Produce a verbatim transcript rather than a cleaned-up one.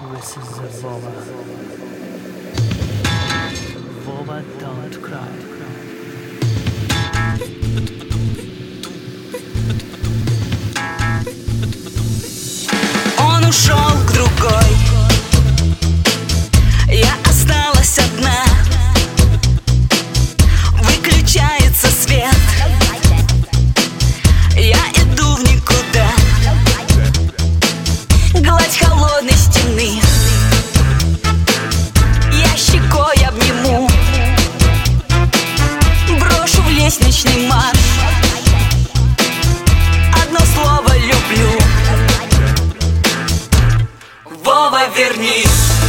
This is the Vova. Vova, don't cry. Он ушел к другой, я осталась одна. Выключается свет, я иду в никуда. Гладь холодной стены, я щекой обниму. Брошу в лестничный марш одно слово люблю. Вова, вернись.